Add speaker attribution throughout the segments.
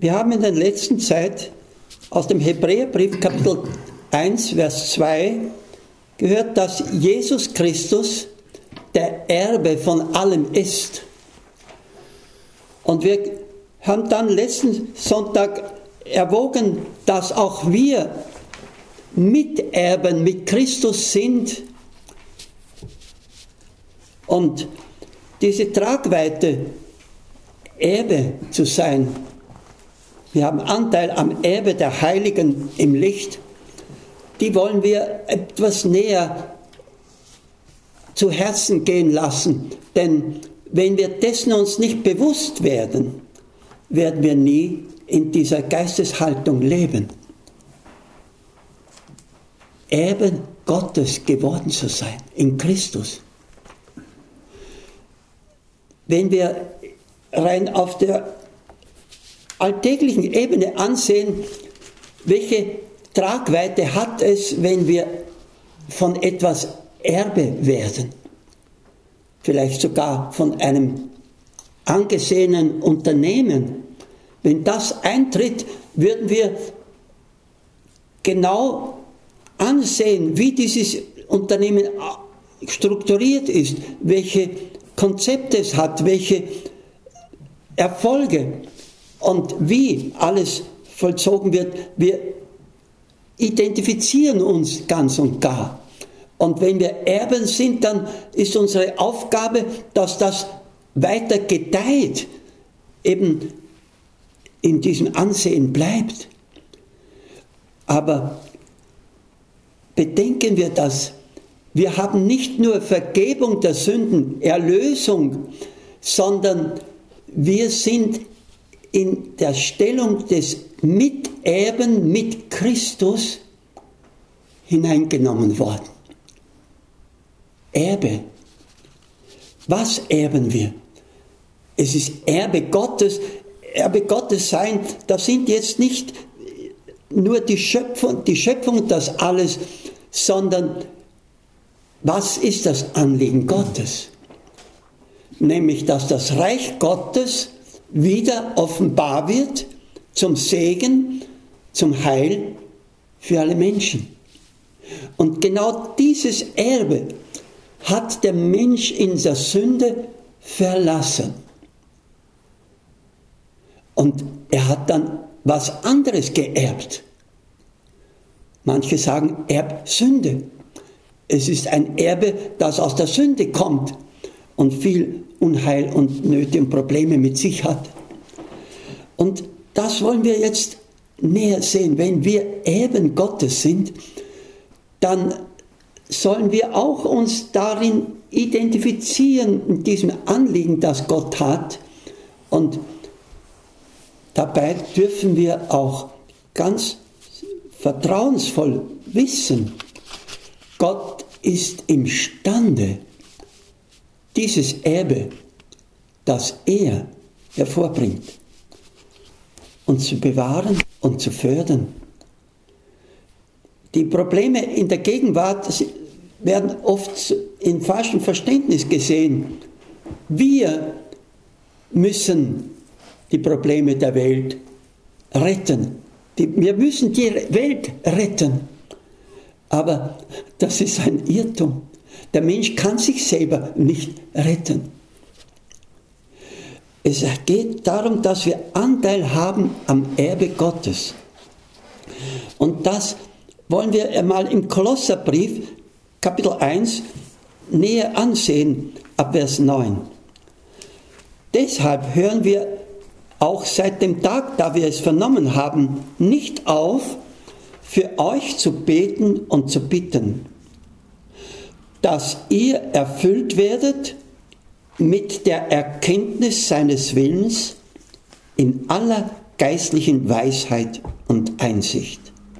Speaker 1: Wir haben in der letzten Zeit aus dem Hebräerbrief Kapitel 1, Vers 2 gehört, dass Jesus Christus der Erbe von allem ist. Und wir haben dann letzten Sonntag erwogen, dass auch wir Miterben mit Christus sind und diese Tragweite, Erbe zu sein. Wir haben Anteil am Erbe der Heiligen im Licht. Die wollen wir etwas näher zu Herzen gehen lassen. Denn wenn wir dessen uns nicht bewusst werden, werden wir nie in dieser Geisteshaltung leben. Erben Gottes geworden zu sein, in Christus. Wenn wir rein auf der alltäglichen Ebene ansehen, welche Tragweite hat es, wenn wir von etwas Erbe werden? Vielleicht sogar von einem angesehenen Unternehmen. Wenn das eintritt, würden wir genau ansehen, wie dieses Unternehmen strukturiert ist, welche Konzepte es hat, welche Erfolge und wie alles vollzogen wird. Wir identifizieren uns ganz und gar. Und wenn wir Erben sind, dann ist unsere Aufgabe, dass das weiter gedeiht, eben in diesem Ansehen bleibt. Aber bedenken wir das, wir haben nicht nur Vergebung der Sünden, Erlösung, sondern wir sind in der Stellung des Miterben mit Christus hineingenommen worden. Erbe. Was erben wir? Es ist Erbe Gottes. Erbe Gottes sein, das sind jetzt nicht nur die Schöpfung, das alles, sondern was ist das Anliegen Gottes? Nämlich, dass das Reich Gottes wieder offenbar wird zum Segen, zum Heil für alle Menschen. Und genau dieses Erbe hat der Mensch in der Sünde verlassen. Und er hat dann was anderes geerbt. Manche sagen Erbsünde. Es ist ein Erbe, das aus der Sünde kommt und viel Unheil und Nöte und Probleme mit sich hat. Und das wollen wir jetzt näher sehen. Wenn wir Erben Gottes sind, dann sollen wir auch uns darin identifizieren, in diesem Anliegen, das Gott hat. Und dabei dürfen wir auch ganz vertrauensvoll wissen, Gott ist imstande, dieses Erbe, das er hervorbringt, uns zu bewahren und zu fördern. Die Probleme in der Gegenwart werden oft in falschem Verständnis gesehen. Wir müssen die Probleme der Welt retten. Wir müssen die Welt retten. Aber das ist ein Irrtum. Der Mensch kann sich selber nicht retten. Es geht darum, dass wir Anteil haben am Erbe Gottes. Und das wollen wir einmal im Kolosserbrief, Kapitel 1, näher ansehen, ab Vers 9. Deshalb hören wir auch seit dem Tag, da wir es vernommen haben, nicht auf, für euch zu beten und zu bitten, dass ihr erfüllt werdet mit der Erkenntnis seines Willens in aller geistlichen Weisheit und Einsicht,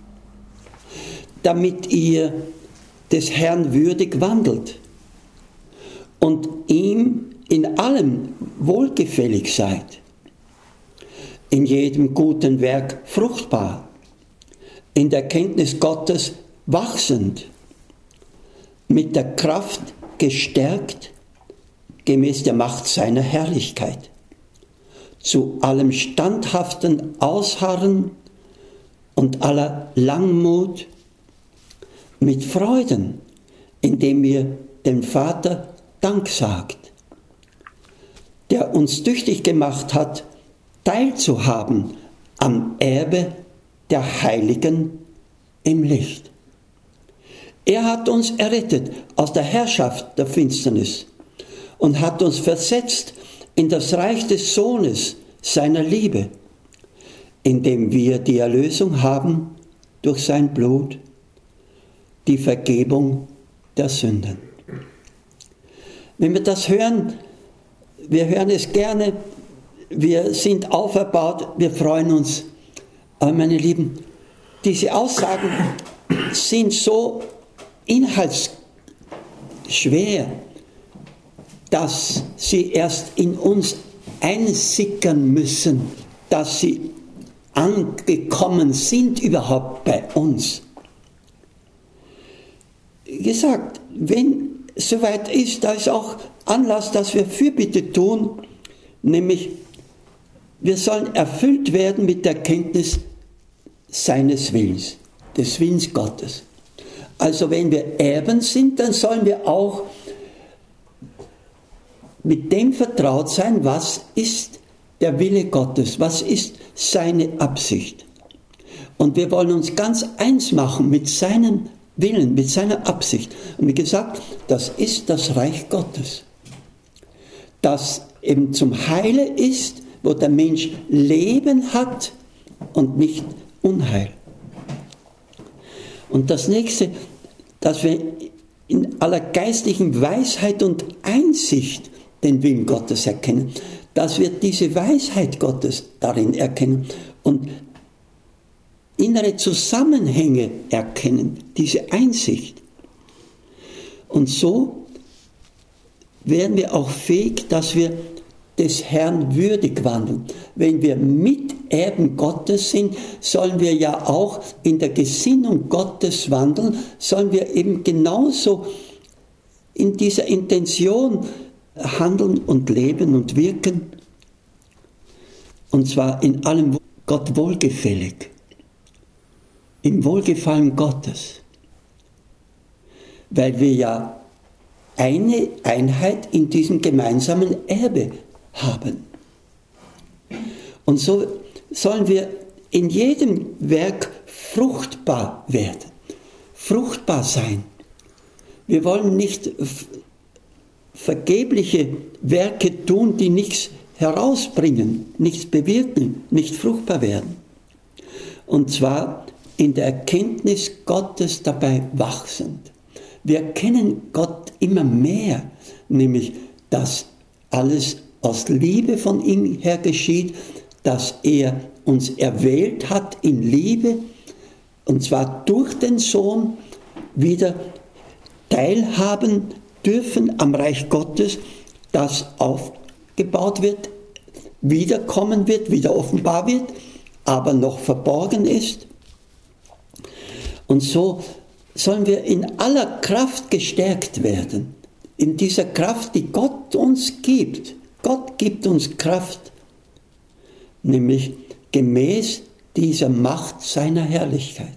Speaker 1: damit ihr des Herrn würdig wandelt und ihm in allem wohlgefällig seid, in jedem guten Werk fruchtbar, in der Kenntnis Gottes wachsend, mit der Kraft gestärkt, gemäß der Macht seiner Herrlichkeit, zu allem standhaften Ausharren und aller Langmut mit Freuden, indem ihr dem Vater Dank sagt, der uns tüchtig gemacht hat, teilzuhaben am Erbe der Heiligen im Licht. Er hat uns errettet aus der Herrschaft der Finsternis und hat uns versetzt in das Reich des Sohnes seiner Liebe, indem wir die Erlösung haben durch sein Blut, die Vergebung der Sünden. Wenn wir das hören, wir hören es gerne, wir sind auferbaut, wir freuen uns. Aber meine Lieben, diese Aussagen sind so inhaltsschwer, dass sie erst in uns einsickern müssen, dass sie angekommen sind überhaupt bei uns. Wie gesagt, wenn soweit ist, da ist auch Anlass, dass wir Fürbitte tun, nämlich wir sollen erfüllt werden mit der Kenntnis seines Willens, des Willens Gottes. Also wenn wir Erben sind, dann sollen wir auch mit dem vertraut sein, was ist der Wille Gottes, was ist seine Absicht. Und wir wollen uns ganz eins machen mit seinem Willen, mit seiner Absicht. Und wie gesagt, das ist das Reich Gottes, das eben zum Heile ist, wo der Mensch Leben hat und nicht Unheil. Und das nächste, dass wir in aller geistlichen Weisheit und Einsicht den Willen Gottes erkennen, dass wir diese Weisheit Gottes darin erkennen und innere Zusammenhänge erkennen, diese Einsicht. Und so werden wir auch fähig, dass wir des Herrn würdig wandeln. Wenn wir Miterben Gottes sind, sollen wir ja auch in der Gesinnung Gottes wandeln, sollen wir eben genauso in dieser Intention handeln und leben und wirken. Und zwar in allem Gott wohlgefällig, im Wohlgefallen Gottes. Weil wir ja eine Einheit in diesem gemeinsamen Erbe haben. Und so sollen wir in jedem Werk fruchtbar werden, fruchtbar sein. Wir wollen nicht vergebliche Werke tun, die nichts herausbringen, nichts bewirken, nicht fruchtbar werden. Und zwar in der Erkenntnis Gottes dabei wachsend. Wir kennen Gott immer mehr, nämlich, dass alles aus Liebe von ihm her geschieht, dass er uns erwählt hat in Liebe, und zwar durch den Sohn wieder teilhaben dürfen am Reich Gottes, das aufgebaut wird, wiederkommen wird, wieder offenbar wird, aber noch verborgen ist. Und so sollen wir in aller Kraft gestärkt werden, in dieser Kraft, die Gott uns gibt. Gott gibt uns Kraft, nämlich gemäß dieser Macht seiner Herrlichkeit.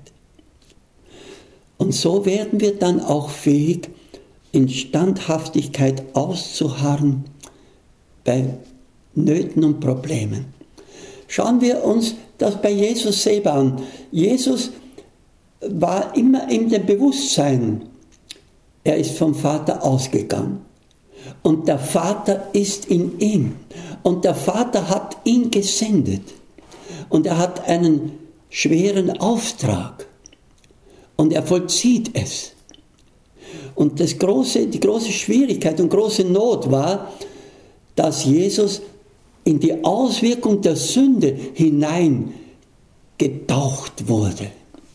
Speaker 1: Und so werden wir dann auch fähig, in Standhaftigkeit auszuharren bei Nöten und Problemen. Schauen wir uns das bei Jesus selber an. Jesus war immer in dem Bewusstsein, er ist vom Vater ausgegangen. Und der Vater ist in ihm. Und der Vater hat ihn gesendet. Und er hat einen schweren Auftrag. Und er vollzieht es. Und die große Schwierigkeit und große Not war, dass Jesus in die Auswirkung der Sünde hinein getaucht wurde.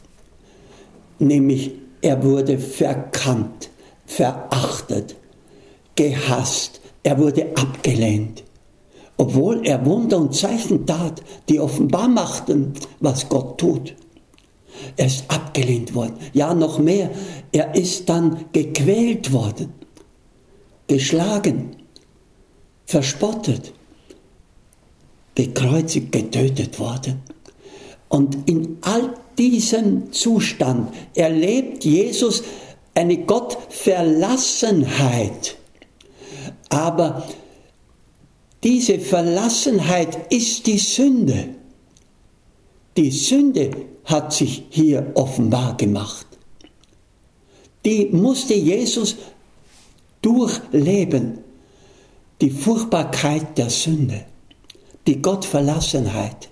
Speaker 1: Nämlich, er wurde verkannt, verachtet, gehasst, er wurde abgelehnt. Obwohl er Wunder und Zeichen tat, die offenbar machten, was Gott tut. Er ist abgelehnt worden. Ja, noch mehr, er ist dann gequält worden, geschlagen, verspottet. gekreuzigt, getötet worden. Und in all diesem Zustand erlebt Jesus eine Gottverlassenheit. Aber diese Verlassenheit ist die Sünde. Die Sünde hat sich hier offenbar gemacht. Die musste Jesus durchleben. Die Furchtbarkeit der Sünde, die Gottverlassenheit.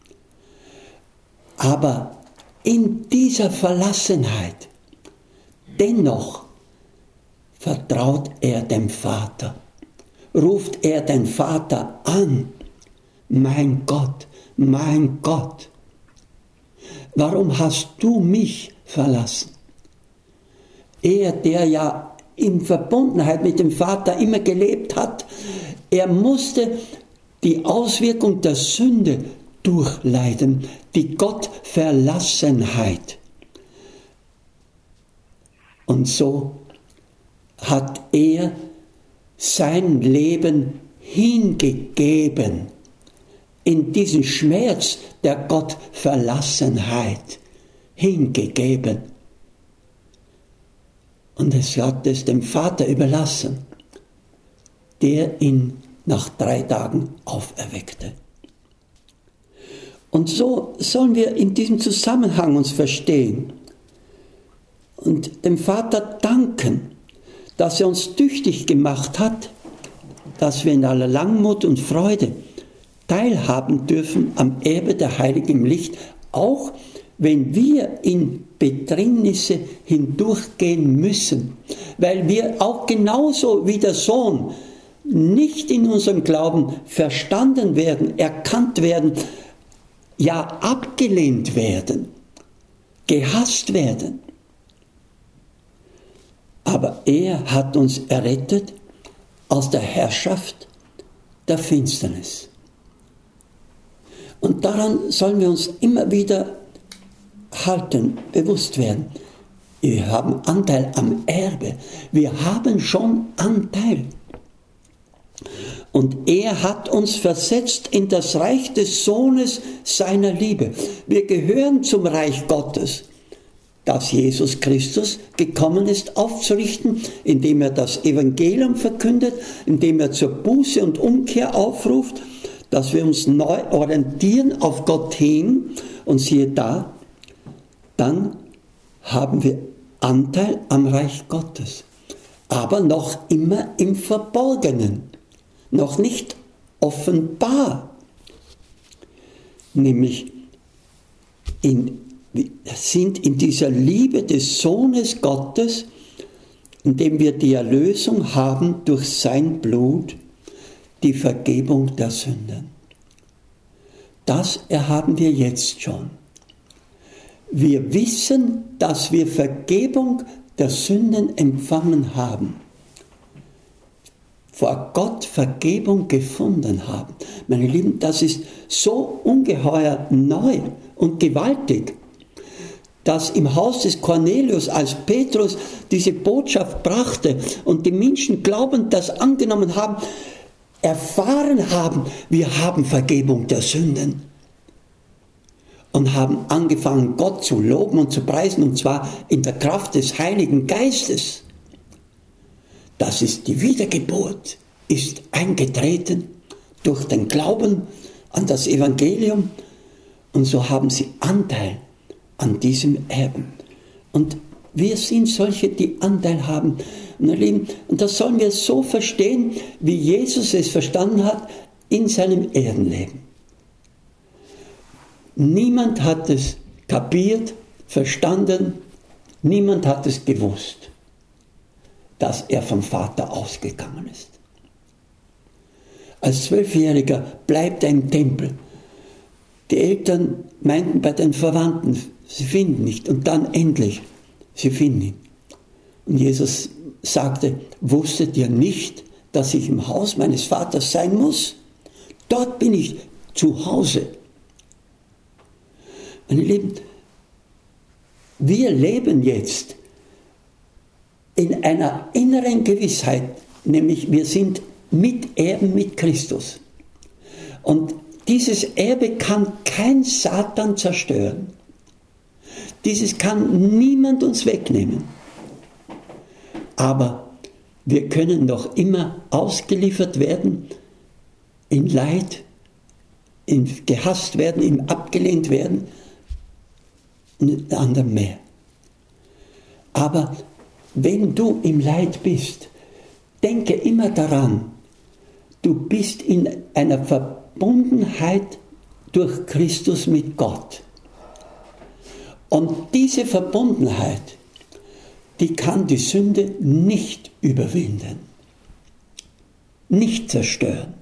Speaker 1: Aber in dieser Verlassenheit, dennoch vertraut er dem Vater, ruft er den Vater an. Mein Gott, warum hast du mich verlassen? Er, der ja in Verbundenheit mit dem Vater immer gelebt hat, er musste die Auswirkung der Sünde durchleiden, die Gottverlassenheit. Und so hat er sein Leben hingegeben in diesen Schmerz der Gottverlassenheit, hingegeben. Und es hat es dem Vater überlassen, der ihn nach 3 Tagen auferweckte. Und so sollen wir in diesem Zusammenhang uns verstehen und dem Vater danken, dass er uns tüchtig gemacht hat, dass wir in aller Langmut und Freude teilhaben dürfen am Erbe der Heiligen im Licht, auch wenn wir in Bedrängnisse hindurchgehen müssen, weil wir auch genauso wie der Sohn nicht in unserem Glauben verstanden werden, erkannt werden, ja abgelehnt werden, gehasst werden. Aber er hat uns errettet aus der Herrschaft der Finsternis. Und daran sollen wir uns immer wieder halten, bewusst werden. Wir haben Anteil am Erbe. Wir haben schon Anteil. Und er hat uns versetzt in das Reich des Sohnes seiner Liebe. Wir gehören zum Reich Gottes, das Jesus Christus gekommen ist aufzurichten, indem er das Evangelium verkündet, indem er zur Buße und Umkehr aufruft, dass wir uns neu orientieren auf Gott hin. Und siehe da, dann haben wir Anteil am Reich Gottes. Aber noch immer im Verborgenen, noch nicht offenbar. Nämlich sind in dieser Liebe des Sohnes Gottes, in dem wir die Erlösung haben durch sein Blut, die Vergebung der Sünden. Das erhaben wir jetzt schon. Wir wissen, dass wir Vergebung der Sünden empfangen haben. Vor Gott Vergebung gefunden haben. Meine Lieben, das ist so ungeheuer neu und gewaltig, dass im Haus des Cornelius, als Petrus diese Botschaft brachte und die Menschen glaubend das angenommen haben, erfahren haben, wir haben Vergebung der Sünden. Und haben angefangen, Gott zu loben und zu preisen, und zwar in der Kraft des Heiligen Geistes. Das ist die Wiedergeburt, ist eingetreten durch den Glauben an das Evangelium. Und so haben sie Anteil an diesem Erben. Und wir sind solche, die Anteil haben. Und das sollen wir so verstehen, wie Jesus es verstanden hat in seinem Erdenleben. Niemand hat es kapiert, verstanden, niemand hat es gewusst, dass er vom Vater ausgegangen ist. Als 12-Jähriger bleibt er im Tempel. Die Eltern meinten bei den Verwandten, sie finden ihn nicht. Und dann endlich, sie finden ihn. Und Jesus sagte, wusstet ihr nicht, dass ich im Haus meines Vaters sein muss? Dort bin ich zu Hause. Meine Lieben, wir leben jetzt in einer inneren Gewissheit, nämlich wir sind Miterben mit Christus. Und dieses Erbe kann kein Satan zerstören. Dieses kann niemand uns wegnehmen. Aber wir können noch immer ausgeliefert werden in Leid, in gehasst werden, in abgelehnt werden, und anderem mehr. Aber wenn du im Leid bist, denke immer daran, du bist in einer Verbundenheit durch Christus mit Gott. Und diese Verbundenheit, die kann die Sünde nicht überwinden, nicht zerstören.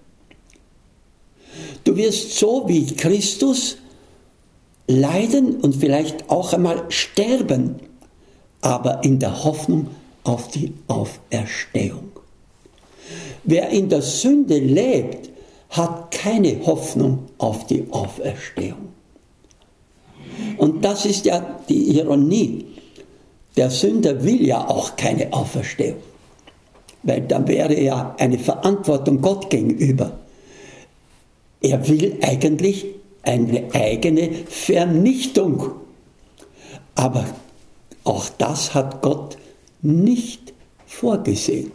Speaker 1: Du wirst so wie Christus leiden und vielleicht auch einmal sterben, aber in der Hoffnung auf die Auferstehung. Wer in der Sünde lebt, hat keine Hoffnung auf die Auferstehung. Und das ist ja die Ironie. Der Sünder will ja auch keine Auferstehung, weil dann wäre ja eine Verantwortung Gott gegenüber. Er will eigentlich eine eigene Vernichtung. Aber auch das hat Gott nicht vorgesehen.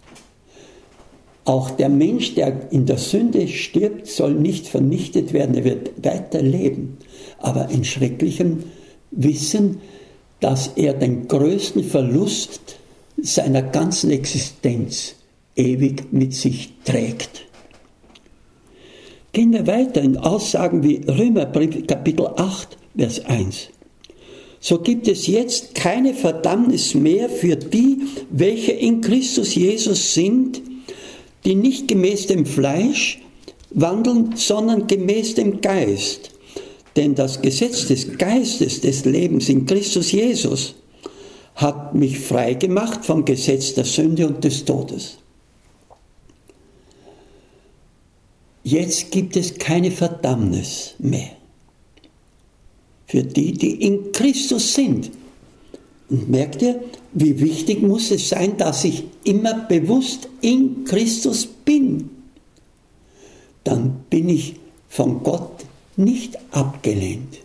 Speaker 1: Auch der Mensch, der in der Sünde stirbt, soll nicht vernichtet werden, er wird weiter leben. Aber in schrecklichem Wissen, dass er den größten Verlust seiner ganzen Existenz ewig mit sich trägt. Gehen wir weiter in Aussagen wie Römerbrief Kapitel 8, Vers 1. So gibt es jetzt keine Verdammnis mehr für die, welche in Christus Jesus sind, die nicht gemäß dem Fleisch wandeln, sondern gemäß dem Geist. Denn das Gesetz des Geistes des Lebens in Christus Jesus hat mich frei gemacht vom Gesetz der Sünde und des Todes. Jetzt gibt es keine Verdammnis mehr für die, die in Christus sind. Und merkt ihr, wie wichtig muss es sein, dass ich immer bewusst in Christus bin? Dann bin ich von Gott nicht abgelehnt.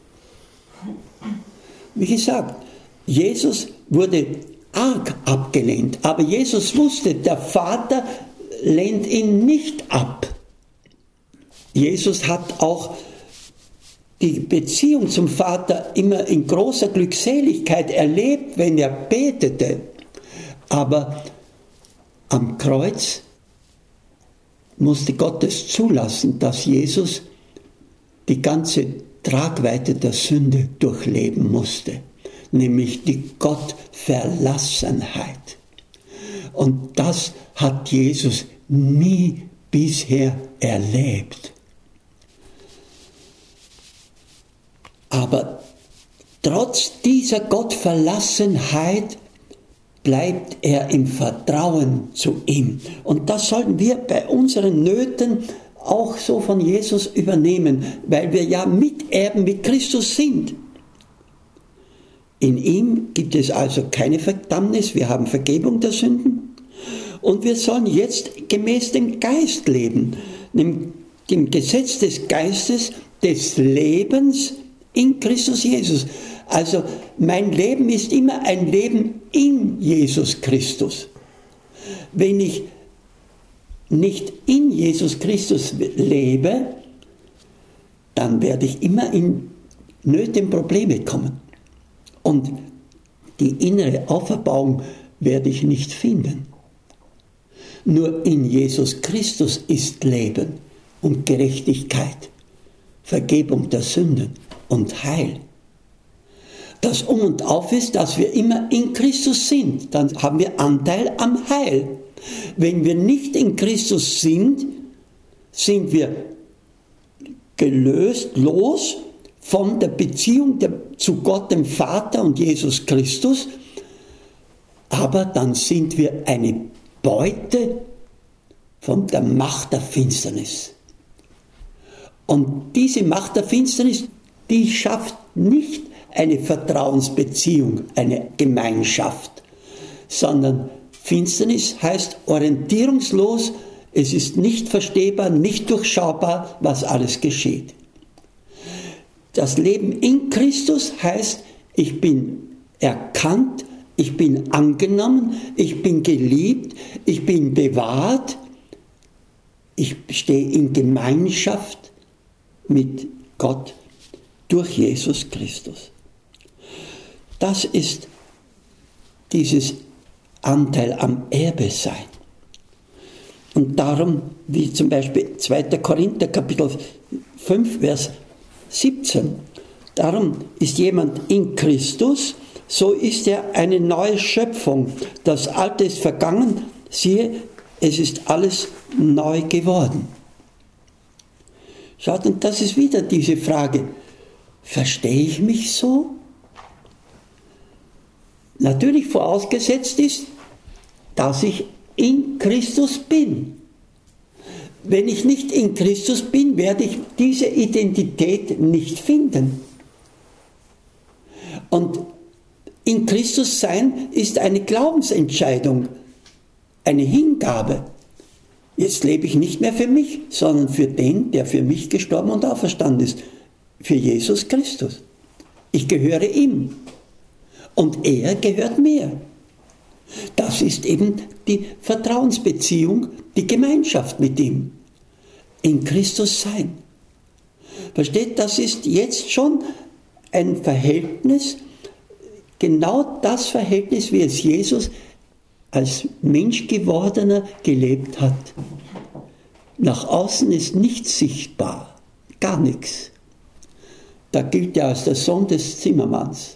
Speaker 1: Wie gesagt, Jesus wurde arg abgelehnt, aber Jesus wusste, der Vater lehnt ihn nicht ab. Jesus hat auch die Beziehung zum Vater immer in großer Glückseligkeit erlebt, wenn er betete. Aber am Kreuz musste Gott es zulassen, dass Jesus die ganze Tragweite der Sünde durchleben musste, nämlich die Gottverlassenheit. Und das hat Jesus nie bisher erlebt. Aber trotz dieser Gottverlassenheit bleibt er im Vertrauen zu ihm. Und das sollten wir bei unseren Nöten auch so von Jesus übernehmen, weil wir ja Miterben mit Christus sind. In ihm gibt es also keine Verdammnis, wir haben Vergebung der Sünden und wir sollen jetzt gemäß dem Geist leben, dem Gesetz des Geistes, des Lebens in Christus Jesus. Also mein Leben ist immer ein Leben in Jesus Christus. Wenn ich nicht in Jesus Christus lebe, dann werde ich immer in Nöte und Probleme kommen. Und die innere Auferbauung werde ich nicht finden. Nur in Jesus Christus ist Leben und Gerechtigkeit, Vergebung der Sünden und Heil. Das Um und Auf ist, dass wir immer in Christus sind. Dann haben wir Anteil am Heil. Wenn wir nicht in Christus sind, sind wir gelöst, los von der Beziehung zu Gott, dem Vater und Jesus Christus. Aber dann sind wir eine Beute von der Macht der Finsternis. Und diese Macht der Finsternis, die schafft nicht eine Vertrauensbeziehung, eine Gemeinschaft, sondern Finsternis heißt orientierungslos Es ist nicht verstehbar, nicht durchschaubar, was alles geschieht. Das Leben in Christus heißt, ich bin erkannt, ich bin angenommen, ich bin geliebt, ich bin bewahrt, ich stehe in Gemeinschaft mit Gott durch Jesus Christus. Das ist dieses Anteil am Erbe sein. Und darum, wie zum Beispiel 2. Korinther Kapitel 5, Vers 17, darum ist jemand in Christus, so ist er eine neue Schöpfung. Das Alte ist vergangen, siehe, es ist alles neu geworden. Schaut, und das ist wieder diese Frage, verstehe ich mich so? Natürlich vorausgesetzt ist, dass ich in Christus bin. Wenn ich nicht in Christus bin, werde ich diese Identität nicht finden. Und in Christus sein ist eine Glaubensentscheidung, eine Hingabe. Jetzt lebe ich nicht mehr für mich, sondern für den, der für mich gestorben und auferstanden ist, für Jesus Christus. Ich gehöre ihm und er gehört mir. Das ist eben die Vertrauensbeziehung, die Gemeinschaft mit ihm. In Christus sein. Versteht, das ist jetzt schon ein Verhältnis, genau das Verhältnis, wie es Jesus als Menschgewordener gelebt hat. Nach außen ist nichts sichtbar, gar nichts. Da gilt er als der Sohn des Zimmermanns.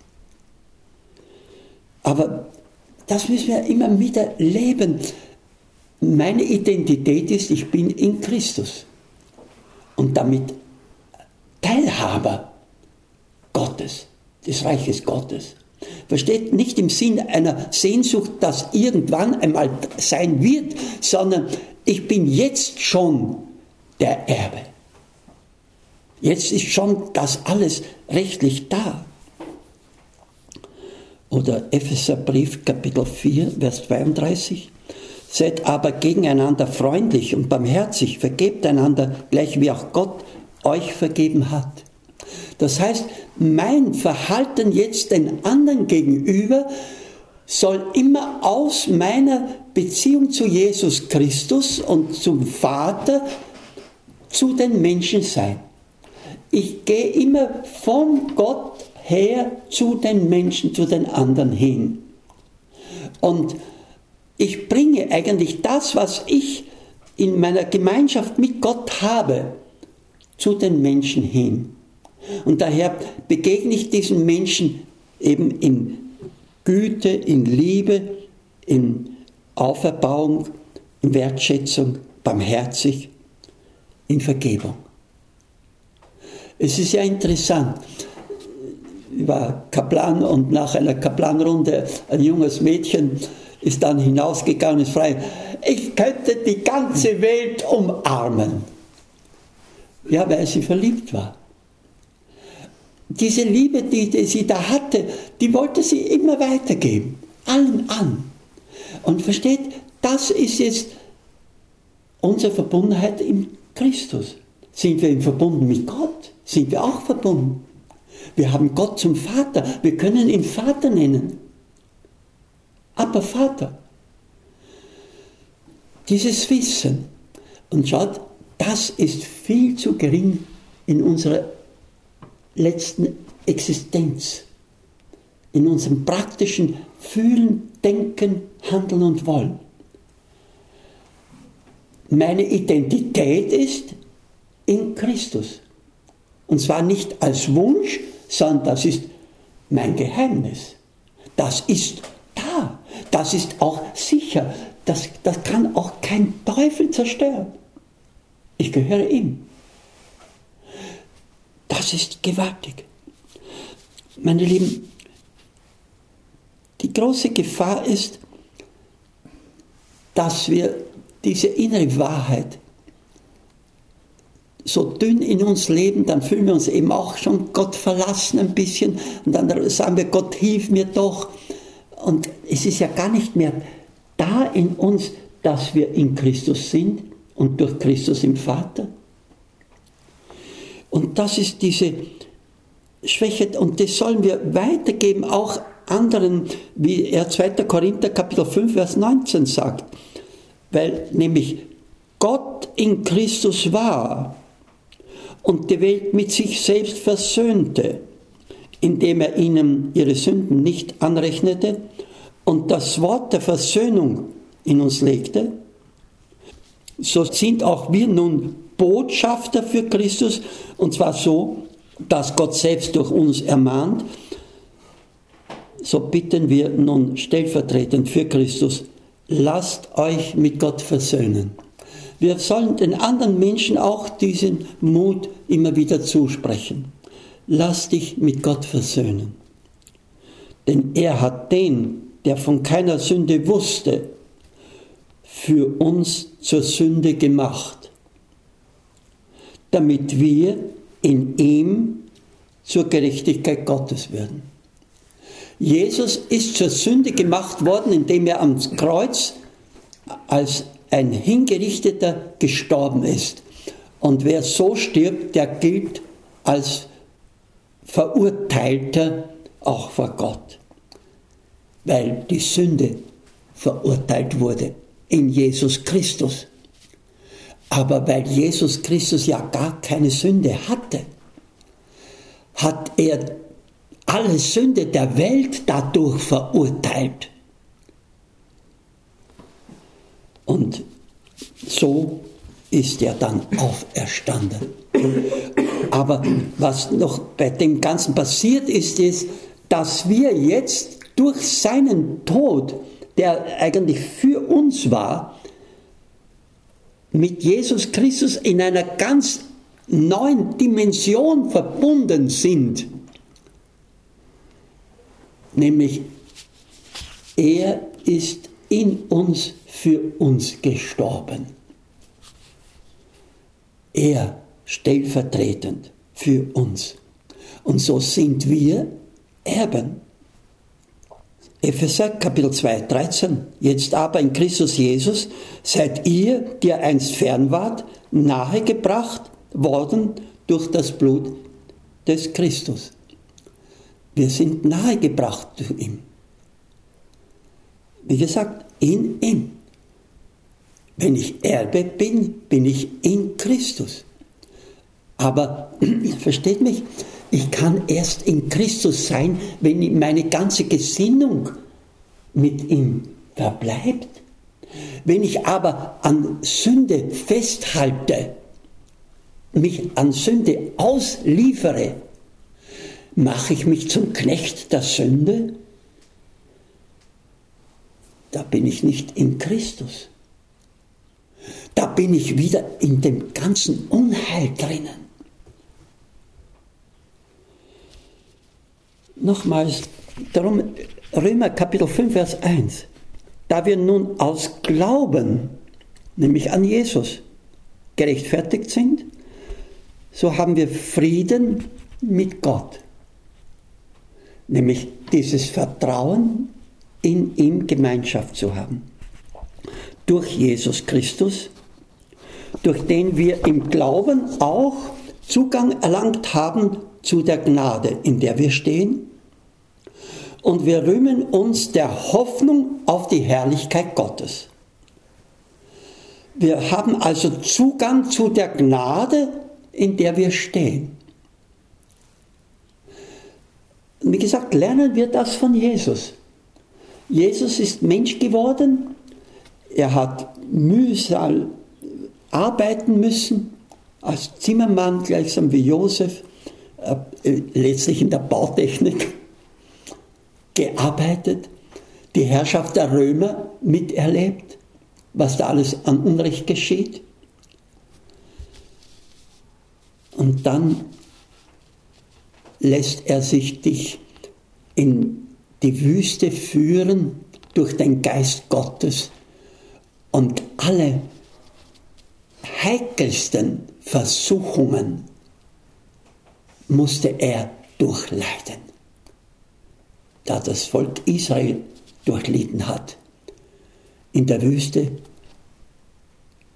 Speaker 1: Aber das müssen wir immer wieder leben. Meine Identität ist, ich bin in Christus und damit Teilhaber Gottes, des Reiches Gottes. Versteht, nicht im Sinn einer Sehnsucht, das irgendwann einmal sein wird, sondern ich bin jetzt schon der Erbe. Jetzt ist schon das alles rechtlich da. Oder Epheserbrief Kapitel 4, Vers 32. Seid aber gegeneinander freundlich und barmherzig, vergebt einander, gleich wie auch Gott euch vergeben hat. Das heißt, mein Verhalten jetzt den anderen gegenüber soll immer aus meiner Beziehung zu Jesus Christus und zum Vater zu den Menschen sein. Ich gehe immer von Gott her zu den Menschen, zu den anderen hin. Und ich bringe eigentlich das, was ich in meiner Gemeinschaft mit Gott habe, zu den Menschen hin. Und daher begegne ich diesen Menschen eben in Güte, in Liebe, in Auferbauung, in Wertschätzung, barmherzig, in Vergebung. Es ist ja interessant. Ich war Kaplan und nach einer Kaplanrunde ein junges Mädchen ist dann hinausgegangen und ist frei. Ich könnte die ganze Welt umarmen. Ja, weil sie verliebt war. Diese Liebe, die sie da hatte, die wollte sie immer weitergeben. Allen an. Und versteht, das ist jetzt unsere Verbundenheit in Christus. Sind wir verbunden mit Gott? Sind wir auch verbunden? Wir haben Gott zum Vater. Wir können ihn Vater nennen. Aber Vater. Dieses Wissen. Und schaut, das ist viel zu gering in unserer letzten Existenz. In unserem praktischen Fühlen, Denken, Handeln und Wollen. Meine Identität ist in Christus. Und zwar nicht als Wunsch, sondern das ist mein Geheimnis. Das ist da. Das ist auch sicher. Das kann auch kein Teufel zerstören. Ich gehöre ihm. Das ist gewaltig. Meine Lieben, die große Gefahr ist, dass wir diese innere Wahrheit so dünn in uns leben, dann fühlen wir uns eben auch schon Gott verlassen ein bisschen und dann sagen wir, Gott, hilf mir doch. Und es ist ja gar nicht mehr da in uns dass wir in Christus sind und durch Christus im Vater. Und das ist diese Schwäche, und das sollen wir weitergeben, auch anderen, wie er 2. Korinther Kapitel 5, Vers 19 sagt. Weil nämlich Gott in Christus war und die Welt mit sich selbst versöhnte, indem er ihnen ihre Sünden nicht anrechnete und das Wort der Versöhnung in uns legte, so sind auch wir nun Botschafter für Christus, und zwar so, dass Gott selbst durch uns ermahnt. So bitten wir nun stellvertretend für Christus, lasst euch mit Gott versöhnen. Wir sollen den anderen Menschen auch diesen Mut immer wieder zusprechen. Lass dich mit Gott versöhnen. Denn er hat den, der von keiner Sünde wusste, für uns zur Sünde gemacht, damit wir in ihm zur Gerechtigkeit Gottes werden. Jesus ist zur Sünde gemacht worden, indem er am Kreuz als ein Hingerichteter gestorben ist. Und wer so stirbt, der gilt als Verurteilter auch vor Gott, weil die Sünde verurteilt wurde in Jesus Christus. Aber weil Jesus Christus ja gar keine Sünde hatte, hat er alle Sünde der Welt dadurch verurteilt. Und so ist er dann auferstanden. Aber was noch bei dem Ganzen passiert ist, ist, dass wir jetzt durch seinen Tod, der eigentlich für uns war, mit Jesus Christus in einer ganz neuen Dimension verbunden sind. Nämlich, er ist in uns für uns gestorben. Er stellvertretend für uns. Und so sind wir Erben. Epheser Kapitel 2, 13. Jetzt aber in Christus Jesus seid ihr, die ihr einst fern wart, nahegebracht worden durch das Blut des Christus. Wir sind nahegebracht zu ihm. Wie gesagt, in ihm. Wenn ich Erbe bin, bin ich in Christus. Aber, versteht mich, ich kann erst in Christus sein, wenn meine ganze Gesinnung mit ihm verbleibt. Wenn ich aber an Sünde festhalte, mich an Sünde ausliefere, mache ich mich zum Knecht der Sünde? Da bin ich nicht in Christus. Da bin ich wieder in dem ganzen Unheil drinnen. Nochmals, darum Römer Kapitel 5, Vers 1. Da wir nun aus Glauben, nämlich an Jesus, gerechtfertigt sind, so haben wir Frieden mit Gott. Nämlich dieses Vertrauen, in ihm Gemeinschaft zu haben. Durch Jesus Christus, durch den wir im Glauben auch Zugang erlangt haben zu der Gnade, in der wir stehen. Und wir rühmen uns der Hoffnung auf die Herrlichkeit Gottes. Wir haben also Zugang zu der Gnade, in der wir stehen. Und wie gesagt, lernen wir das von Jesus. Jesus ist Mensch geworden. Er hat mühsam arbeiten müssen, als Zimmermann gleichsam wie Josef, letztlich in der Bautechnik gearbeitet, die Herrschaft der Römer miterlebt, was da alles an Unrecht geschieht. Und dann lässt er sich dich in die Wüste führen durch den Geist Gottes und alle heikelsten Versuchungen musste er durchleiden, da das Volk Israel durchlitten hat. In der Wüste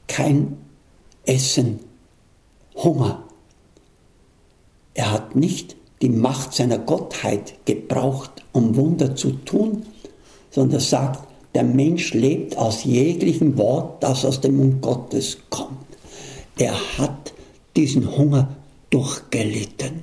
Speaker 1: kein Essen, Hunger. Er hat nicht die Macht seiner Gottheit gebraucht, um Wunder zu tun, sondern sagt, der Mensch lebt aus jeglichem Wort, das aus dem Mund Gottes kommt. Er hat diesen Hunger durchgelitten.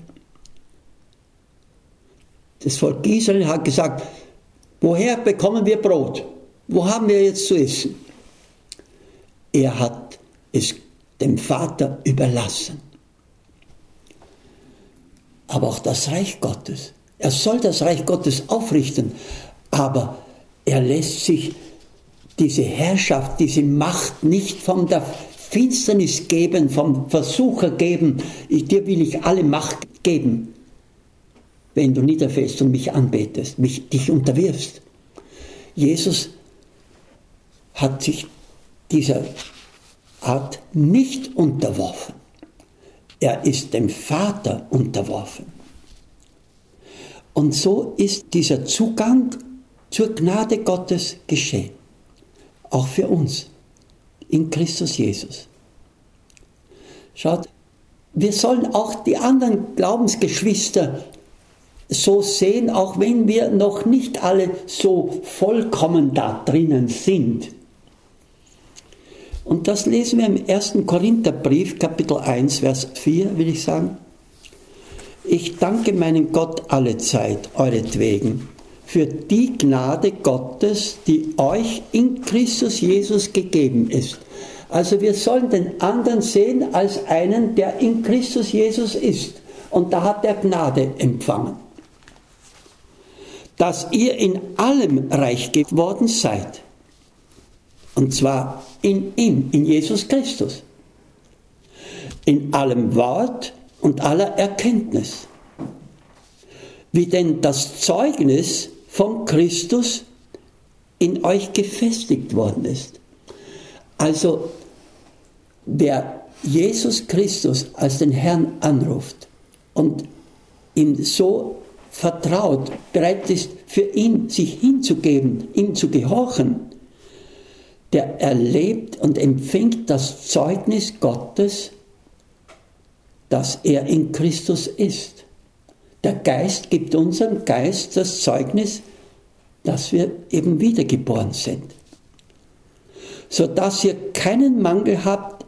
Speaker 1: Das Volk Israel hat gesagt, woher bekommen wir Brot? Wo haben wir jetzt zu essen? Er hat es dem Vater überlassen. Aber auch das Reich Gottes. Er soll das Reich Gottes aufrichten, aber er lässt sich diese Herrschaft, diese Macht nicht von der Finsternis geben, vom Versucher geben. Dir will ich alle Macht geben, wenn du niederfällst und mich anbetest, dich unterwirfst. Jesus hat sich dieser Art nicht unterworfen. Er ist dem Vater unterworfen. Und so ist dieser Zugang zur Gnade Gottes geschehen. Auch für uns. In Christus Jesus. Schaut, wir sollen auch die anderen Glaubensgeschwister so sehen, auch wenn wir noch nicht alle so vollkommen da drinnen sind. Und das lesen wir im 1. Korintherbrief, Kapitel 1, Vers 4, will ich sagen. Ich danke meinen Gott allezeit, euretwegen, für die Gnade Gottes, die euch in Christus Jesus gegeben ist. Also wir sollen den anderen sehen als einen, der in Christus Jesus ist. Und da hat er Gnade empfangen. Dass ihr in allem reich geworden seid. Und zwar in ihm, in Jesus Christus. In allem Wort und aller Erkenntnis. Wie denn das Zeugnis von Christus in euch gefestigt worden ist. Also, wer Jesus Christus als den Herrn anruft und ihm so vertraut, bereit ist, für ihn sich hinzugeben, ihm zu gehorchen, der erlebt und empfängt das Zeugnis Gottes, dass er in Christus ist. Der Geist gibt unserem Geist das Zeugnis, dass wir eben wiedergeboren sind. Sodass ihr keinen Mangel habt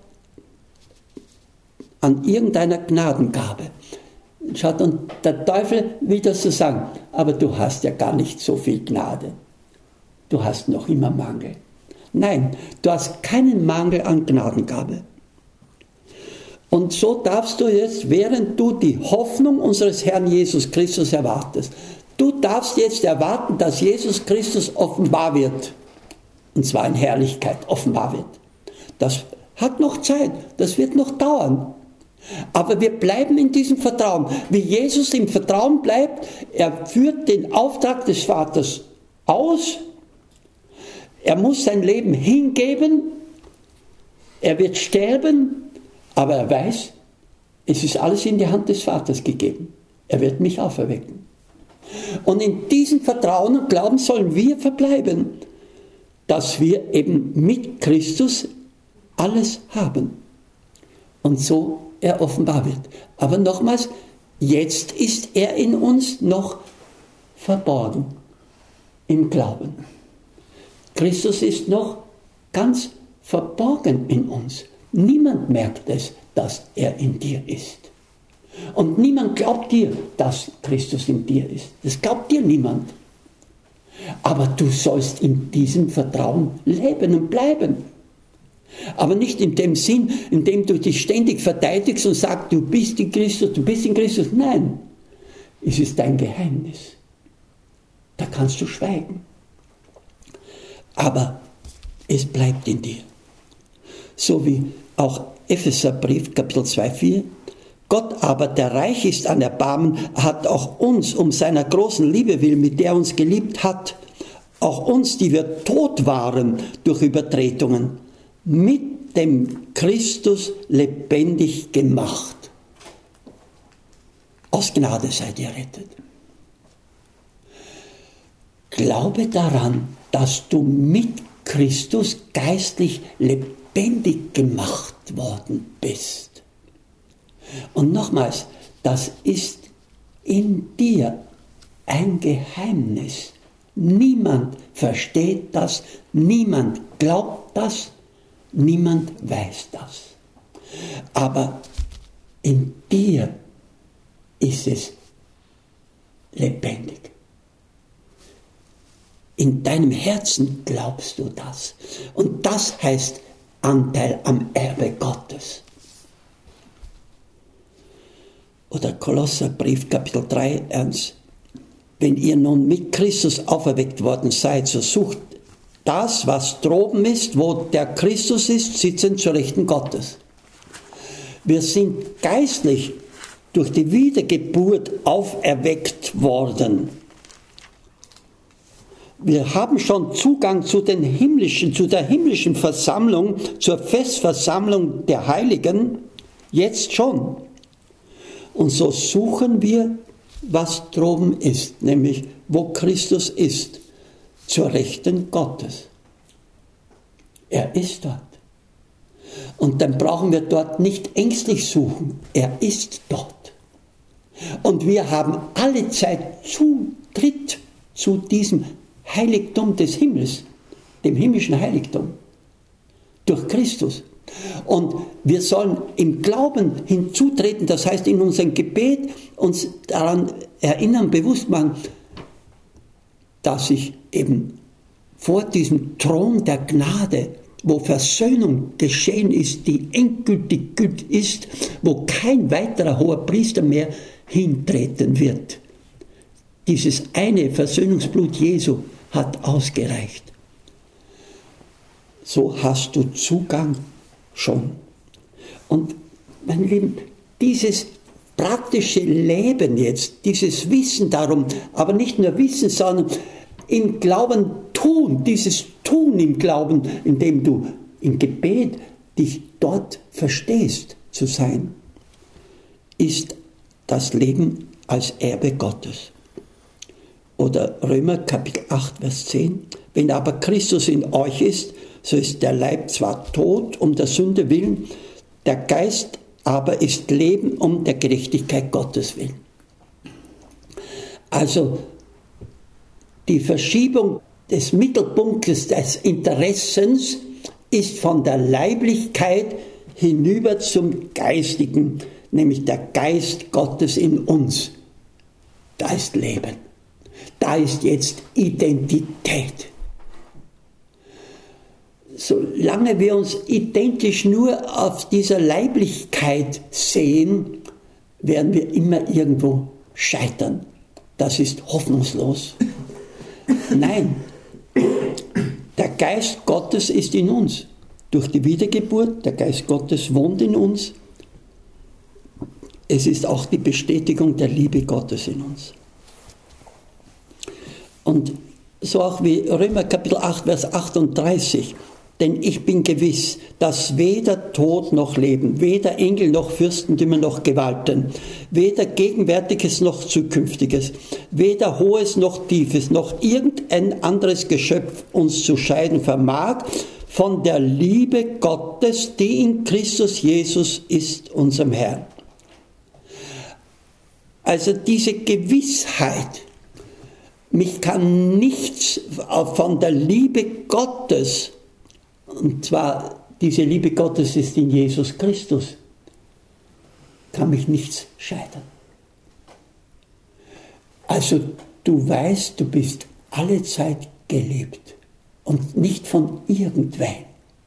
Speaker 1: an irgendeiner Gnadengabe. Schaut, und der Teufel will das so sagen, aber du hast ja gar nicht so viel Gnade. Du hast noch immer Mangel. Nein, du hast keinen Mangel an Gnadengabe. Und so darfst du jetzt, während du die Hoffnung unseres Herrn Jesus Christus erwartest, du darfst jetzt erwarten, dass Jesus Christus offenbar wird. Und zwar in Herrlichkeit offenbar wird. Das hat noch Zeit, das wird noch dauern. Aber wir bleiben in diesem Vertrauen. Wie Jesus im Vertrauen bleibt, er führt den Auftrag des Vaters aus. Er muss sein Leben hingeben. Er wird sterben. Aber er weiß, es ist alles in die Hand des Vaters gegeben. Er wird mich auferwecken. Und in diesem Vertrauen und Glauben sollen wir verbleiben, dass wir eben mit Christus alles haben. Und so er offenbar wird. Aber nochmals, jetzt ist er in uns noch verborgen im Glauben. Christus ist noch ganz verborgen in uns. Niemand merkt es, dass er in dir ist. Und niemand glaubt dir, dass Christus in dir ist. Das glaubt dir niemand. Aber du sollst in diesem Vertrauen leben und bleiben. Aber nicht in dem Sinn, in dem du dich ständig verteidigst und sagst, du bist in Christus, du bist in Christus. Nein, es ist dein Geheimnis. Da kannst du schweigen. Aber es bleibt in dir. So wie auch Epheserbrief, Kapitel 2, 4. Gott aber, der reich ist an Erbarmen, hat auch uns um seiner großen Liebe willen, mit der er uns geliebt hat, auch uns, die wir tot waren durch Übertretungen, mit dem Christus lebendig gemacht. Aus Gnade seid ihr errettet. Glaube daran, dass du mit Christus geistlich lebendig lebendig gemacht worden bist. Und nochmals, das ist in dir ein Geheimnis. Niemand versteht das, niemand glaubt das, niemand weiß das. Aber in dir ist es lebendig. In deinem Herzen glaubst du das. Und das heißt Anteil am Erbe Gottes. Oder Kolosserbrief, Kapitel 3, 1. Wenn ihr nun mit Christus auferweckt worden seid, so sucht das, was droben ist, wo der Christus ist, sitzend zur Rechten Gottes. Wir sind geistlich durch die Wiedergeburt auferweckt worden. Wir haben schon Zugang zu der himmlischen Versammlung, zur Festversammlung der Heiligen, jetzt schon. Und so suchen wir, was droben ist, nämlich wo Christus ist, zur Rechten Gottes. Er ist dort. Und dann brauchen wir dort nicht ängstlich suchen. Er ist dort. Und wir haben alle Zeit Zutritt zu diesem Heiligtum des Himmels, dem himmlischen Heiligtum, durch Christus. Und wir sollen im Glauben hinzutreten, das heißt in unserem Gebet uns daran erinnern, bewusst machen, dass ich eben vor diesem Thron der Gnade, wo Versöhnung geschehen ist, die endgültig ist, wo kein weiterer hoher Priester mehr hintreten wird. Dieses eine Versöhnungsblut Jesu hat ausgereicht. So hast du Zugang schon. Und mein Lieben, dieses praktische Leben jetzt, dieses Wissen darum, aber nicht nur Wissen, sondern im Glauben tun, dieses Tun im Glauben, indem du im Gebet dich dort verstehst zu sein, ist das Leben als Erbe Gottes. Oder Römer Kapitel 8, Vers 10. Wenn aber Christus in euch ist, so ist der Leib zwar tot um der Sünde willen, der Geist aber ist Leben um der Gerechtigkeit Gottes willen. Also die Verschiebung des Mittelpunktes des Interessens ist von der Leiblichkeit hinüber zum Geistigen, nämlich der Geist Gottes in uns. Da ist Leben. Da ist jetzt Identität. Solange wir uns identisch nur auf dieser Leiblichkeit sehen, werden wir immer irgendwo scheitern. Das ist hoffnungslos. Nein, der Geist Gottes ist in uns. Durch die Wiedergeburt, der Geist Gottes wohnt in uns. Es ist auch die Bestätigung der Liebe Gottes in uns. Und so auch wie Römer Kapitel 8, Vers 38. Denn ich bin gewiss, dass weder Tod noch Leben, weder Engel noch Fürstentümer noch Gewalten, weder Gegenwärtiges noch Zukünftiges, weder Hohes noch Tiefes, noch irgendein anderes Geschöpf uns zu scheiden vermag von der Liebe Gottes, die in Christus Jesus ist, unserem Herrn. Also diese Gewissheit, mich kann nichts von der Liebe Gottes, und zwar diese Liebe Gottes ist in Jesus Christus, kann mich nichts scheitern. Also du weißt, du bist alle Zeit geliebt und nicht von irgendwem,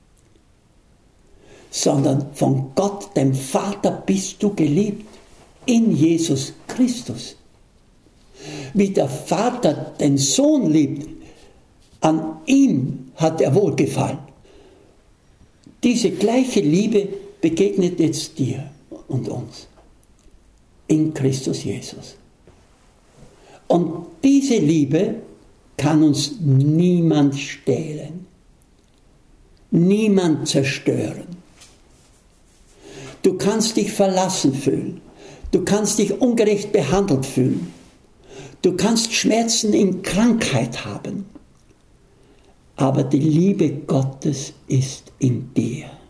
Speaker 1: sondern von Gott, dem Vater, bist du geliebt in Jesus Christus. Wie der Vater den Sohn liebt, an ihm hat er Wohlgefallen. Diese gleiche Liebe begegnet jetzt dir und uns in Christus Jesus. Und diese Liebe kann uns niemand stehlen, niemand zerstören. Du kannst dich verlassen fühlen, du kannst dich ungerecht behandelt fühlen, du kannst Schmerzen in Krankheit haben. Aber die Liebe Gottes ist in dir.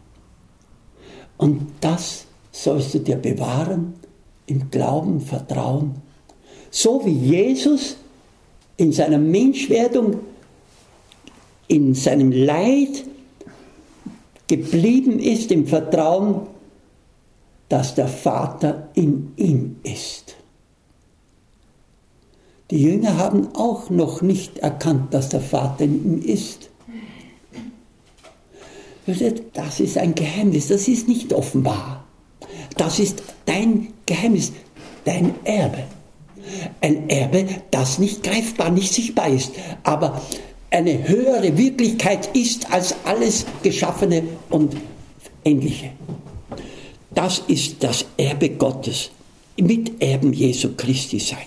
Speaker 1: Und das sollst du dir bewahren, im Glauben, Vertrauen. So wie Jesus in seiner Menschwerdung, in seinem Leid geblieben ist, im Vertrauen, dass der Vater in ihm ist. Die Jünger haben auch noch nicht erkannt, dass der Vater in ihm ist. Das ist ein Geheimnis, das ist nicht offenbar. Das ist dein Geheimnis, dein Erbe. Ein Erbe, das nicht greifbar, nicht sichtbar ist, aber eine höhere Wirklichkeit ist als alles Geschaffene und Endliche. Das ist das Erbe Gottes, Miterben Jesu Christi sein.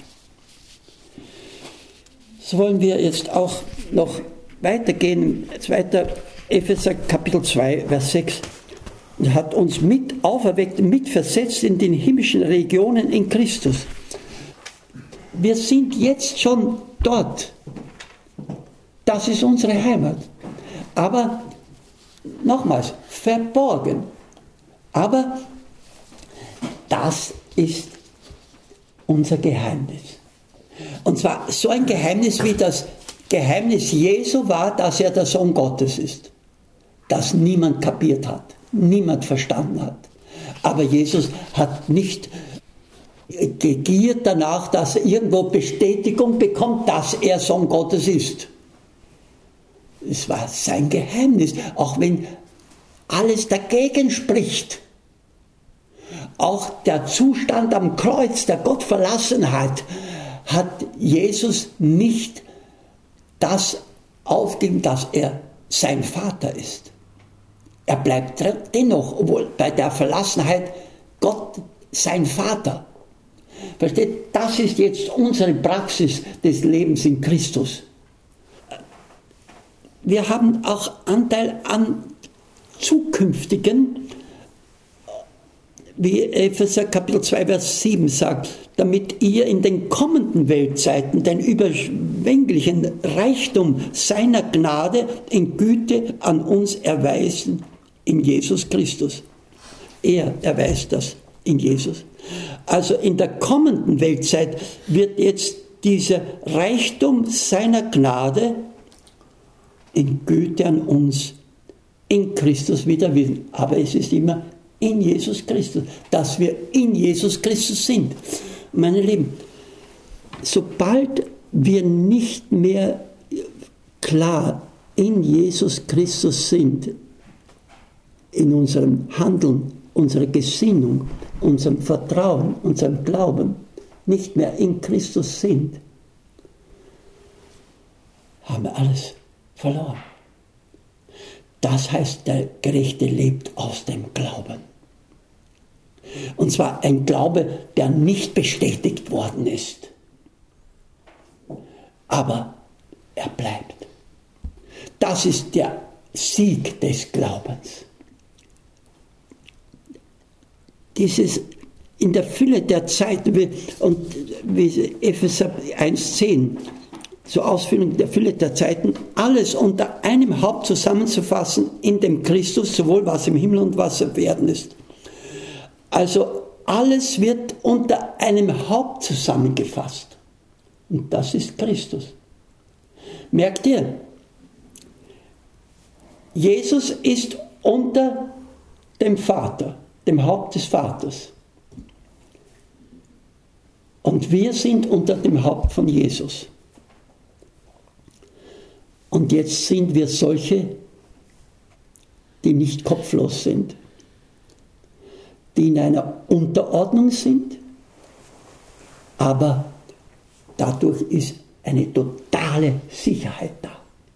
Speaker 1: So wollen wir jetzt auch noch weitergehen, 2. Epheser Kapitel 2, Vers 6. Er hat uns mit auferweckt, mit versetzt in den himmlischen Regionen in Christus. Wir sind jetzt schon dort. Das ist unsere Heimat. Aber, nochmals, verborgen. Aber das ist unser Geheimnis. Und zwar so ein Geheimnis, wie das Geheimnis Jesu war, dass er der Sohn Gottes ist. Das niemand kapiert hat, niemand verstanden hat. Aber Jesus hat nicht gegiert danach, dass er irgendwo Bestätigung bekommt, dass er Sohn Gottes ist. Es war sein Geheimnis, auch wenn alles dagegen spricht. Auch der Zustand am Kreuz, der Gottverlassenheit, hat Jesus nicht das aufgegeben, dass er sein Vater ist. Er bleibt dennoch, obwohl bei der Verlassenheit, Gott sein Vater. Versteht, das ist jetzt unsere Praxis des Lebens in Christus. Wir haben auch Anteil an zukünftigen, wie Epheser Kapitel 2, Vers 7 sagt, damit ihr in den kommenden Weltzeiten den überschwänglichen Reichtum seiner Gnade in Güte an uns erweisen in Jesus Christus. Er erweist das in Jesus. Also in der kommenden Weltzeit wird jetzt dieser Reichtum seiner Gnade in Güte an uns in Christus wieder wirken. Aber es ist immer in Jesus Christus, dass wir in Jesus Christus sind. Meine Lieben, sobald wir nicht mehr klar in Jesus Christus sind, in unserem Handeln, unserer Gesinnung, unserem Vertrauen, unserem Glauben, nicht mehr in Christus sind, haben wir alles verloren. Das heißt, der Gerechte lebt aus dem Glauben. Und zwar ein Glaube, der nicht bestätigt worden ist. Aber er bleibt. Das ist der Sieg des Glaubens. Dieses in der Fülle der Zeit, und wie Epheser 1,10, zur Ausfüllung der Fülle der Zeiten, alles unter einem Haupt zusammenzufassen in dem Christus, sowohl was im Himmel und was auf Erden ist. Also alles wird unter einem Haupt zusammengefasst. Und das ist Christus. Merkt ihr? Jesus ist unter dem Vater, dem Haupt des Vaters. Und wir sind unter dem Haupt von Jesus. Und jetzt sind wir solche, die nicht kopflos sind, die in einer Unterordnung sind, aber dadurch ist eine totale Sicherheit da.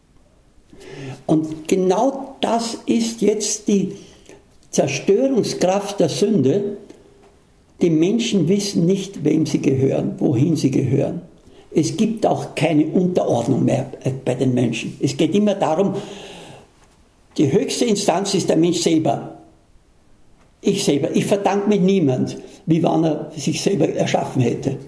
Speaker 1: Und genau das ist jetzt die Zerstörungskraft der Sünde. Die Menschen wissen nicht, wem sie gehören, wohin sie gehören. Es gibt auch keine Unterordnung mehr bei den Menschen. Es geht immer darum, die höchste Instanz ist der Mensch selber. Ich selber. Ich verdanke mir niemand, wie wenn er sich selber erschaffen hätte.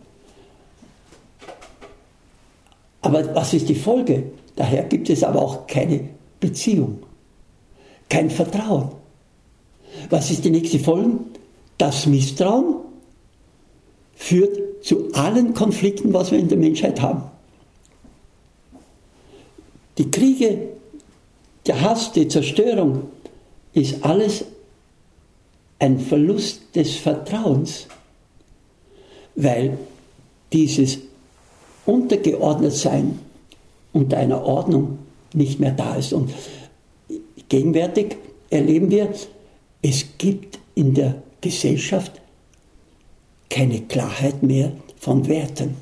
Speaker 1: Aber was ist die Folge? Daher gibt es aber auch keine Beziehung, kein Vertrauen. Was ist die nächste Folge? Das Misstrauen führt zu allen Konflikten, was wir in der Menschheit haben. Die Kriege, der Hass, die Zerstörung, ist alles ein Verlust des Vertrauens, weil dieses Untergeordnetsein unter einer Ordnung nicht mehr da ist. Und gegenwärtig erleben wir, es gibt in der Gesellschaft keine Klarheit mehr von Werten.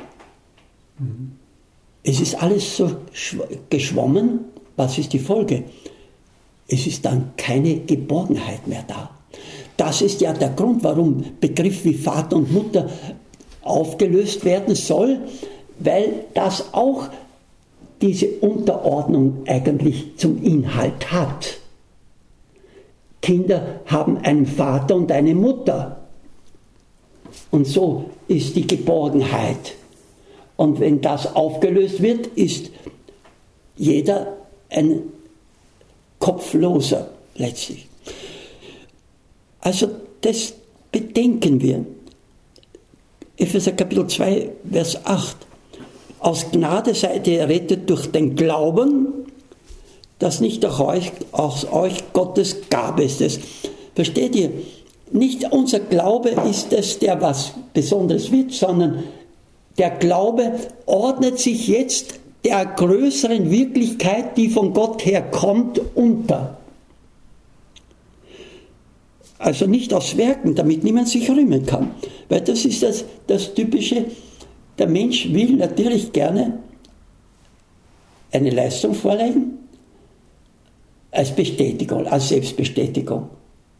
Speaker 1: Es ist alles so geschwommen. Was ist die Folge? Es ist dann keine Geborgenheit mehr da. Das ist ja der Grund, warum Begriff wie Vater und Mutter aufgelöst werden soll, weil das auch diese Unterordnung eigentlich zum Inhalt hat. Kinder haben einen Vater und eine Mutter. Und so ist die Geborgenheit. Und wenn das aufgelöst wird, ist jeder ein Kopfloser letztlich. Also das bedenken wir. Epheser Kapitel 2, Vers 8. Aus Gnade seid ihr errettet durch den Glauben, das nicht aus euch Gottes Gabe ist. Es. Versteht ihr? Nicht unser Glaube ist es, der was Besonderes wird, sondern der Glaube ordnet sich jetzt der größeren Wirklichkeit, die von Gott herkommt, unter. Also nicht aus Werken, damit niemand sich rühmen kann. Weil das ist das Typische, der Mensch will natürlich gerne eine Leistung vorlegen, als Bestätigung, als Selbstbestätigung.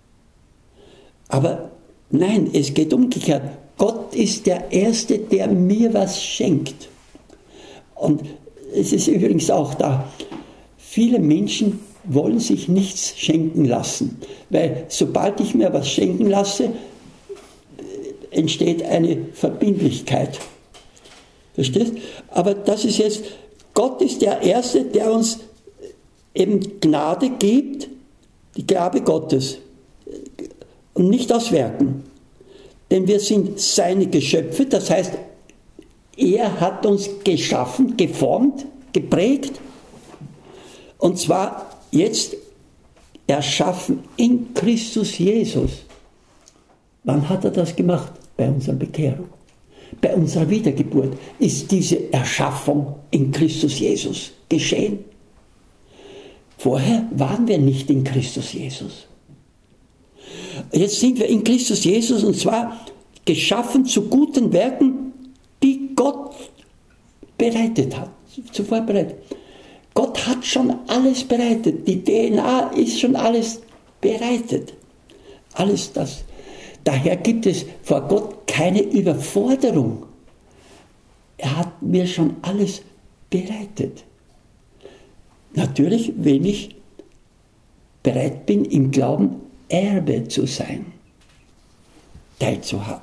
Speaker 1: Aber nein, es geht umgekehrt. Gott ist der Erste, der mir was schenkt. Und es ist übrigens auch da, viele Menschen wollen sich nichts schenken lassen, weil sobald ich mir was schenken lasse, entsteht eine Verbindlichkeit. Verstehst? Aber das ist jetzt, Gott ist der Erste, der uns eben Gnade gibt, die Gabe Gottes. Und nicht aus Werken. Denn wir sind seine Geschöpfe, das heißt, er hat uns geschaffen, geformt, geprägt. Und zwar jetzt erschaffen in Christus Jesus. Wann hat er das gemacht? Bei unserer Bekehrung. Bei unserer Wiedergeburt ist diese Erschaffung in Christus Jesus geschehen. Vorher waren wir nicht in Christus Jesus. Jetzt sind wir in Christus Jesus und zwar geschaffen zu guten Werken, die Gott bereitet hat, zuvor bereitet. Gott hat schon alles bereitet. Die DNA ist schon alles bereitet. Alles das. Daher gibt es vor Gott keine Überforderung. Er hat mir schon alles bereitet. Natürlich, wenn ich bereit bin, im Glauben Erbe zu sein, teilzuhaben.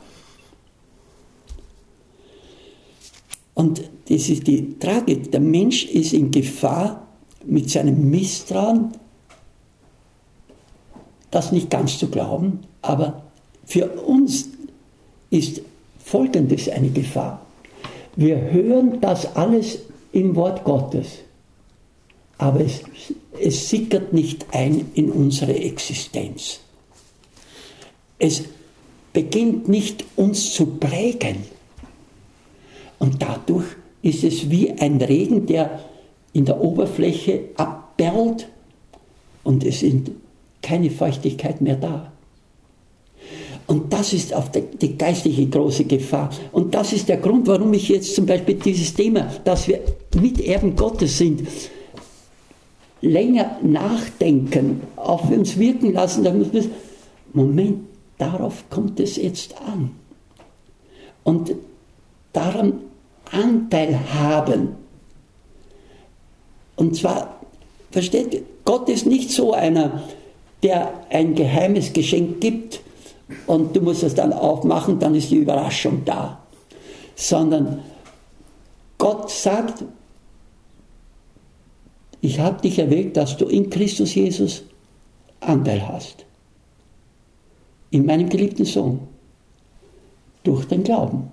Speaker 1: Und das ist die Tragik. Der Mensch ist in Gefahr, mit seinem Misstrauen das nicht ganz zu glauben, aber für uns ist Folgendes eine Gefahr. Wir hören das alles im Wort Gottes, aber es sickert nicht ein in unsere Existenz. Es beginnt nicht uns zu prägen. Und dadurch ist es wie ein Regen, der in der Oberfläche abperlt und es ist keine Feuchtigkeit mehr da. Und das ist auf die geistliche große Gefahr. Und das ist der Grund, warum ich jetzt zum Beispiel dieses Thema, dass wir Miterben Gottes sind, länger nachdenken, auf uns wirken lassen, dann muss man, Moment, darauf kommt es jetzt an. Und daran Anteil haben. Und zwar, versteht ihr, Gott ist nicht so einer, der ein geheimes Geschenk gibt und du musst es dann aufmachen, dann ist die Überraschung da. Sondern Gott sagt, ich habe dich erwählt, dass du in Christus Jesus Anteil hast. in meinem geliebten Sohn. Durch den Glauben.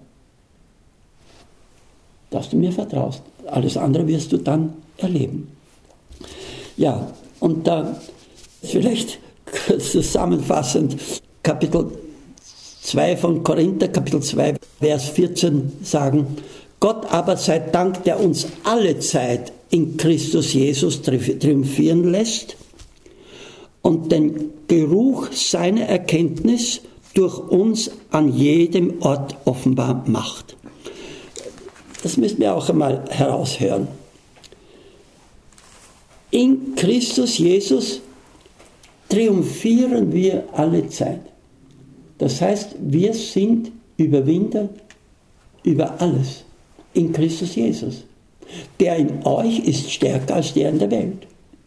Speaker 1: Dass du mir vertraust. Alles andere wirst du dann erleben. Ja, und da vielleicht kurz zusammenfassend, Kapitel 2 von Korinther, Kapitel 2, Vers 14 sagen, Gott aber sei Dank, der uns alle Zeit in Christus Jesus triumphieren lässt und den Geruch seiner Erkenntnis durch uns an jedem Ort offenbar macht. Das müssen wir auch einmal heraushören. In Christus Jesus triumphieren wir alle Zeit. Das heißt, wir sind Überwinder über alles. In Christus Jesus. Der in euch ist stärker als der in der Welt.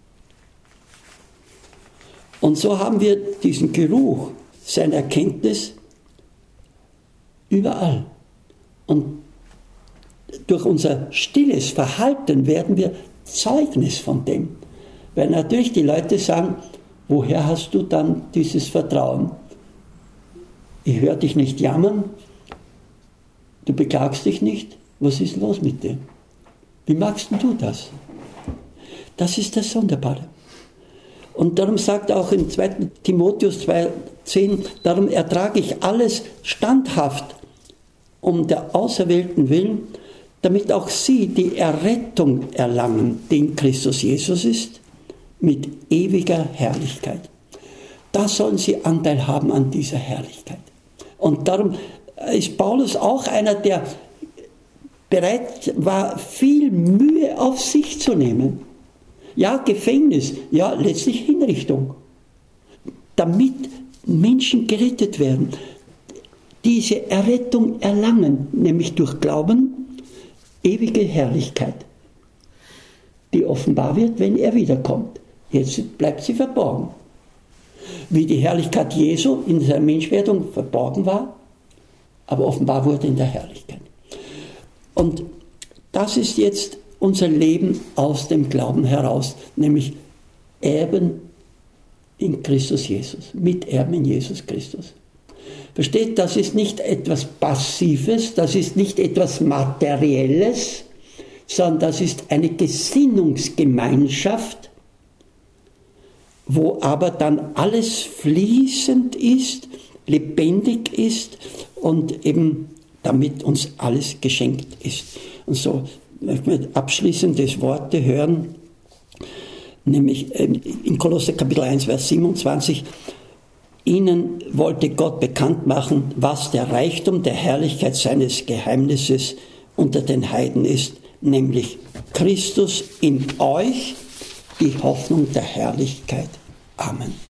Speaker 1: Und so haben wir diesen Geruch seiner Erkenntnis überall. Und durch unser stilles Verhalten werden wir Zeugnis von dem. Weil natürlich die Leute sagen, woher hast du dann dieses Vertrauen? Ich höre dich nicht jammern, du beklagst dich nicht, was ist los mit dir? Wie magst du das? Das ist das Sonderbare. Und darum sagt er auch in 2. Timotheus 2,10, darum ertrage ich alles standhaft um der Auserwählten willen, damit auch sie die Errettung erlangen, die in Christus Jesus ist, mit ewiger Herrlichkeit. Da sollen sie Anteil haben an dieser Herrlichkeit. Und darum ist Paulus auch einer, der bereit war, viel Mühe auf sich zu nehmen. Ja, Gefängnis, ja, letztlich Hinrichtung. Damit Menschen gerettet werden, diese Errettung erlangen, nämlich durch Glauben, ewige Herrlichkeit, die offenbar wird, wenn er wiederkommt. Jetzt bleibt sie verborgen. Wie die Herrlichkeit Jesu in seiner Menschwerdung verborgen war, aber offenbar wurde in der Herrlichkeit. Und das ist jetzt unser Leben aus dem Glauben heraus, nämlich Erben in Christus Jesus, Miterben in Jesus Christus. Versteht, das ist nicht etwas Passives, das ist nicht etwas Materielles, sondern das ist eine Gesinnungsgemeinschaft, wo aber dann alles fließend ist, lebendig ist und eben damit uns alles geschenkt ist. Und so möchten wir abschließende Worte hören, nämlich in Kolosser Kapitel 1, Vers 27, ihnen wollte Gott bekannt machen, was der Reichtum der Herrlichkeit seines Geheimnisses unter den Heiden ist, nämlich Christus in euch, die Hoffnung der Herrlichkeit. Amen.